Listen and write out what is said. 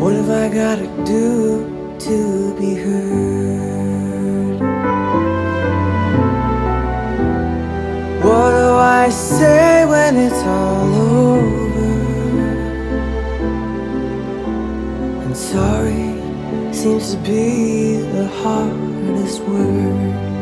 What have I gotta do to be heard? What do I say when it's all over? And sorry seems to be the hardest word.